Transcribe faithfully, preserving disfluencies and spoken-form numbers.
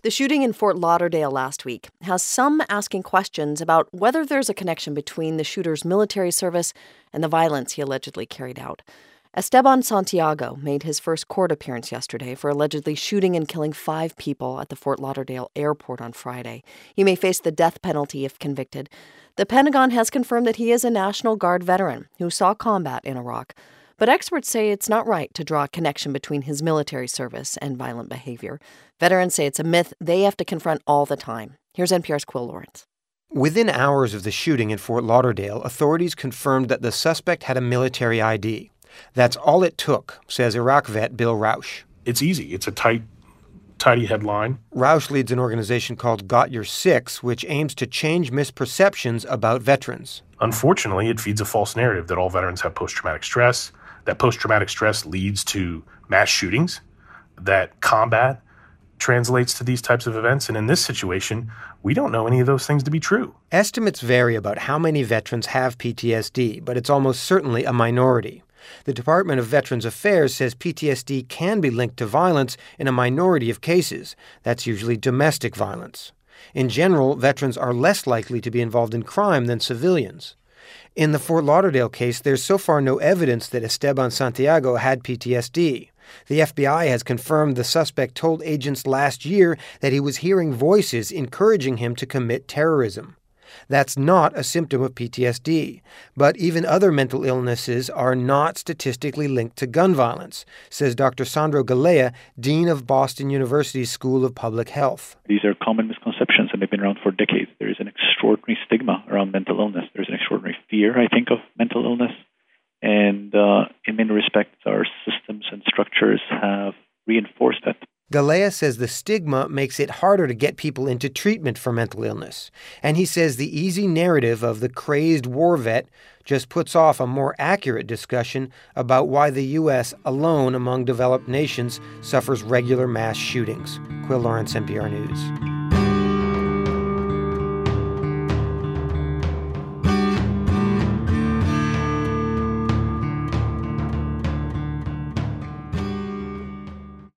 The shooting in Fort Lauderdale last week has some asking questions about whether there's a connection between the shooter's military service and the violence he allegedly carried out. Esteban Santiago made his first court appearance yesterday for allegedly shooting and killing five people at the Fort Lauderdale airport on Friday. He may face the death penalty if convicted. The Pentagon has confirmed that he is a National Guard veteran who saw combat in Iraq. But experts say it's not right to draw a connection between his military service and violent behavior. Veterans say it's a myth they have to confront all the time. Here's N P R's Quill Lawrence. Within hours of the shooting in Fort Lauderdale, authorities confirmed that the suspect had a military I D. That's all it took, says Iraq vet Bill Rausch. It's easy. It's a tight, tidy headline. Rausch leads an organization called Got Your Six, which aims to change misperceptions about veterans. Unfortunately, it feeds a false narrative that all veterans have post-traumatic stress, that post-traumatic stress leads to mass shootings, that combat translates to these types of events. And in this situation, we don't know any of those things to be true. Estimates vary about how many veterans have P T S D, but it's almost certainly a minority. The Department of Veterans Affairs says P T S D can be linked to violence in a minority of cases. That's usually domestic violence. In general, veterans are less likely to be involved in crime than civilians. In the Fort Lauderdale case, there's so far no evidence that Esteban Santiago had P T S D. The F B I has confirmed the suspect told agents last year that he was hearing voices encouraging him to commit terrorism. That's not a symptom of P T S D, but even other mental illnesses are not statistically linked to gun violence, says Doctor Sandro Galea, Dean of Boston University's School of Public Health. These are common misconceptions, and they've been around for decades. There is an extraordinary stigma around mental illness. There's an extraordinary fear, I think, of mental illness. And uh, in many respects, our systems and structures have reinforced that. Galea says the stigma makes it harder to get people into treatment for mental illness. And he says the easy narrative of the crazed war vet just puts off a more accurate discussion about why the U S, alone among developed nations, suffers regular mass shootings. Quill Lawrence, N P R News.